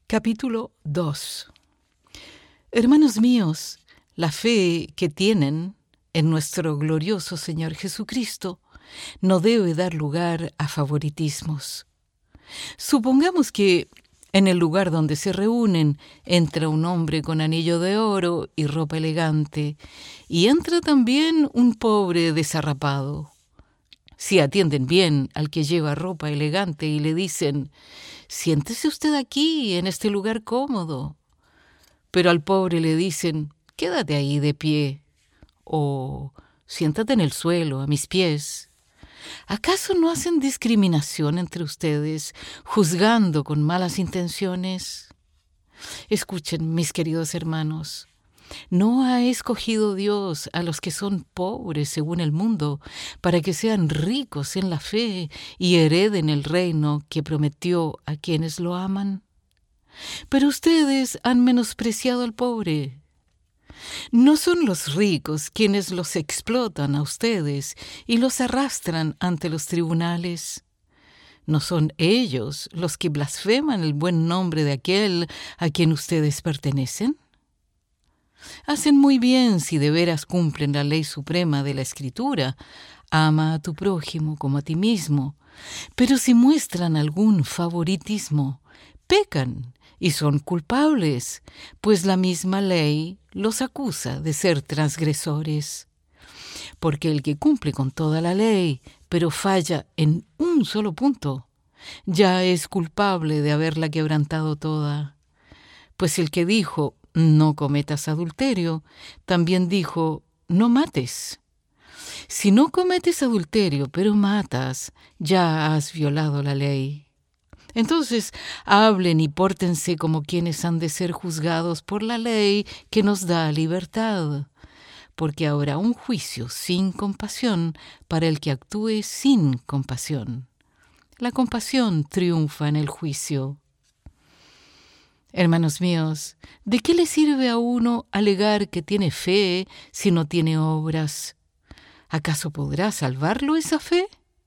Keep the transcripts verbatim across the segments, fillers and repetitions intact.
Capítulo dos. Hermanos míos, la fe que tienen en nuestro glorioso Señor Jesucristo no debe dar lugar a favoritismos. Supongamos que en el lugar donde se reúnen entra un hombre con anillo de oro y ropa elegante, y entra también un pobre desarrapado. Si atienden bien al que lleva ropa elegante y le dicen: «Siéntese usted aquí, en este lugar cómodo», pero al pobre le dicen: «Quédate ahí de pie», o «Siéntate en el suelo, a mis pies», ¿acaso no hacen discriminación entre ustedes, juzgando con malas intenciones? Escuchen, mis queridos hermanos, ¿no ha escogido Dios a los que son pobres según el mundo para que sean ricos en la fe y hereden el reino que prometió a quienes lo aman? Pero ustedes han menospreciado al pobre. ¿No son los ricos quienes los explotan a ustedes y los arrastran ante los tribunales? ¿No son ellos los que blasfeman el buen nombre de aquel a quien ustedes pertenecen? Hacen muy bien si de veras cumplen la ley suprema de la Escritura: ama a tu prójimo como a ti mismo. Pero si muestran algún favoritismo, pecan y son culpables, pues la misma ley los acusa de ser transgresores. Porque el que cumple con toda la ley, pero falla en un solo punto, ya es culpable de haberla quebrantado toda. Pues el que dijo: «No cometas adulterio», también dijo: «No mates». Si no cometes adulterio, pero matas, ya has violado la ley. Entonces, hablen y pórtense como quienes han de ser juzgados por la ley que nos da libertad, porque habrá un juicio sin compasión para el que actúe sin compasión. La compasión triunfa en el juicio. Hermanos míos, ¿de qué le sirve a uno alegar que tiene fe si no tiene obras? ¿Acaso podrá salvarlo esa fe?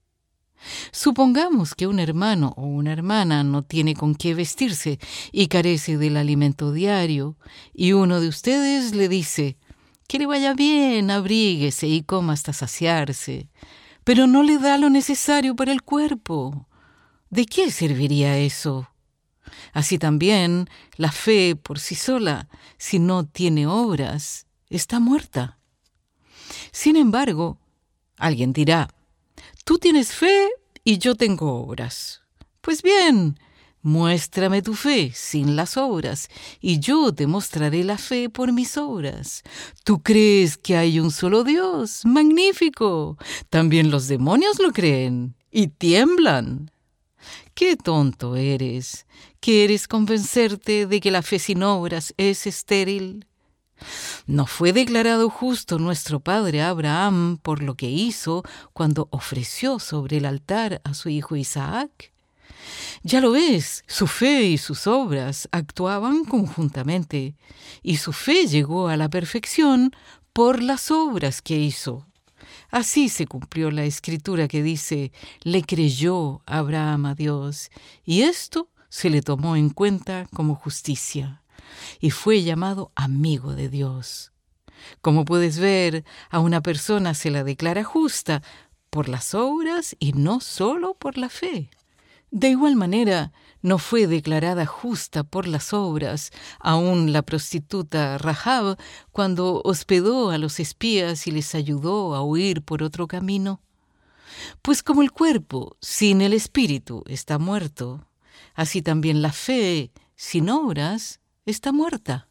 Supongamos que un hermano o una hermana no tiene con qué vestirse y carece del alimento diario, y uno de ustedes le dice: «Que le vaya bien, abríguese y coma hasta saciarse», pero no le da lo necesario para el cuerpo. ¿De qué serviría eso? Así también, la fe por sí sola, si no tiene obras, está muerta. Sin embargo, alguien dirá: «Tú tienes fe y yo tengo obras». Pues bien, muéstrame tu fe sin las obras, y yo te mostraré la fe por mis obras. ¿Tú crees que hay un solo Dios? ¡Magnífico! También los demonios lo creen y tiemblan. ¡Qué tonto eres! ¿Quieres convencerte de que la fe sin obras es estéril? ¿No fue declarado justo nuestro padre Abraham por lo que hizo cuando ofreció sobre el altar a su hijo Isaac? Ya lo ves, su fe y sus obras actuaban conjuntamente, y su fe llegó a la perfección por las obras que hizo. Así se cumplió la escritura que dice: «Le creyó Abraham a Dios, y esto se le tomó en cuenta como justicia», y fue llamado amigo de Dios. Como puedes ver, a una persona se la declara justa por las obras y no solo por la fe. De igual manera, no fue declarada justa por las obras aún la prostituta Rahab cuando hospedó a los espías y les ayudó a huir por otro camino. Pues como el cuerpo sin el espíritu está muerto, así también la fe sin obras está muerta.